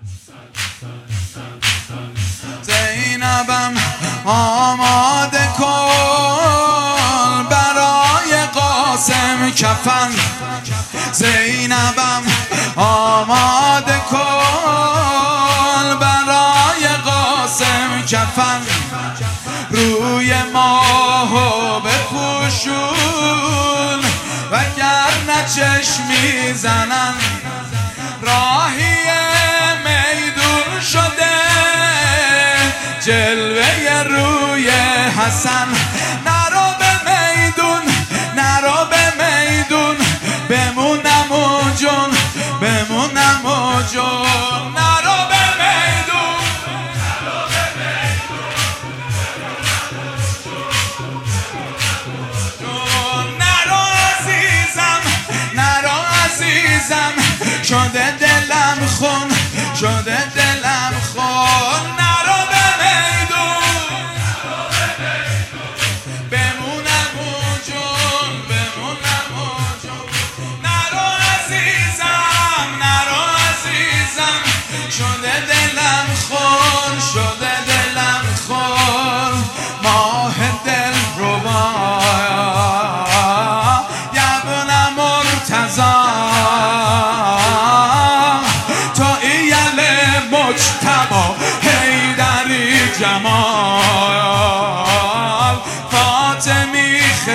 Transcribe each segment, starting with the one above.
زینبم آماده کن برای قاسم کفن، زینبم آماده کن برای قاسم کفن، روی ماهو بپوشون وگرنه چشمی زنن، راهی میدون شده جلوه روی حسن، نرو به میدون نرو به میدون بمونم و جون بمونم و جون، نرو به میدون نرو عزیزم نرو عزیزم، شده دلم خون شده دلم خون، نرو به میدون بمونم و جون بمونم و جون، نرو عزیزم نرو عزیزم، شده دلم خون شده دلم خون، ماه دل ربا یبن مرتضی تو ایل مجتبی حیدری جمال فاطمی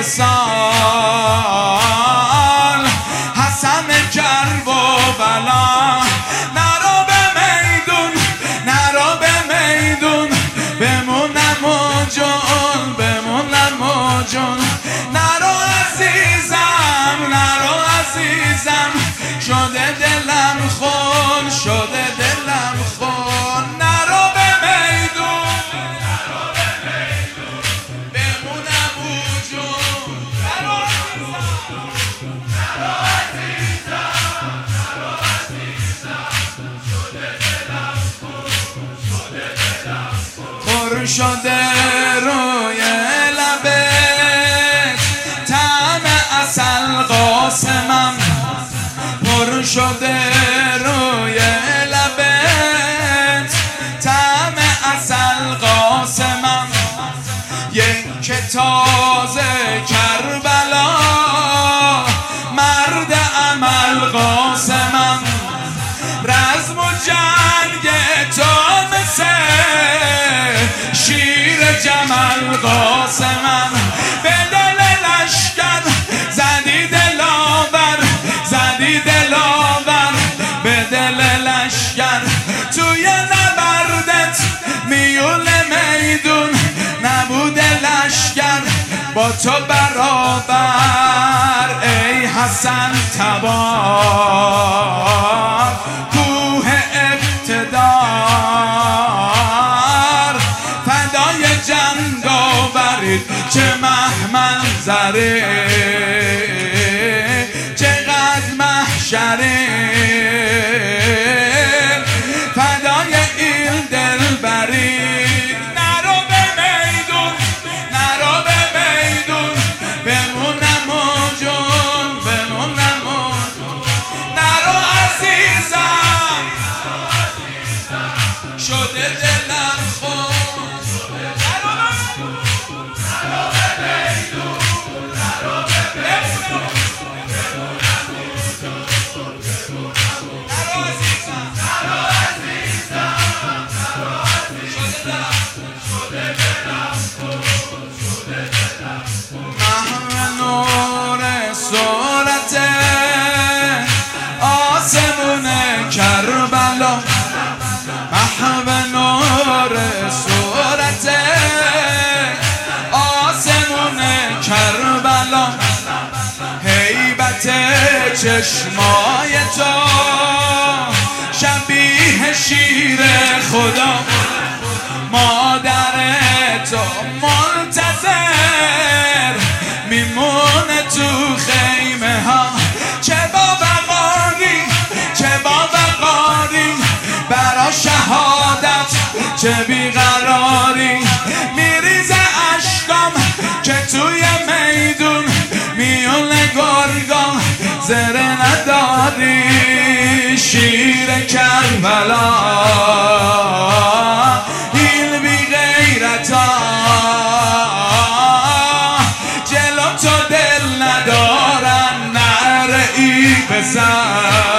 خصال حسن کرب و بلا، نرو به میدون نرو به میدون بمونم و جون بمونم و جون، نرو عزیزم نرو عزیزم، شده دلم خون شده دلم خون، نرو به میدون بمونم و جون، نرو خور شده روی لبت طعم عسل قاسمم، پر شده روی لبت طعم عسل قاسمم، یک تازه کربلا مرد عمل قاسمم، رزم و جنگ تو مثل شیر جمل قاسمم، به دل لشکر زدی دلاور زدی دلاور، به دل لشکر توی نبردت میول میدون نبود لشکر با تو برابر، ای حسن تبار کوه اقتدار، فدای جنگ آورید چه منظره چقدر محشره، فدای این دلبری، نرو به میدون نرو به میدون بمونم و جون بمونم و جون، نرو عزیزم شده دلم خون، نرو به میدون نرو به میدون کربلا، محو نور صورت آسمون کربلا، هیبت چشمای تو شبیه شیر خدا، مادر تو منتظر میمونه تو خیمه ها، چه باوقاری چه باوقاری برا شهادت، چه بیقراری میریزه اشکام که توی میدون میونه گرگان، زره نداری شیر کربلا این بی غیرتا جلو تو دل ندارن نعره ای بزن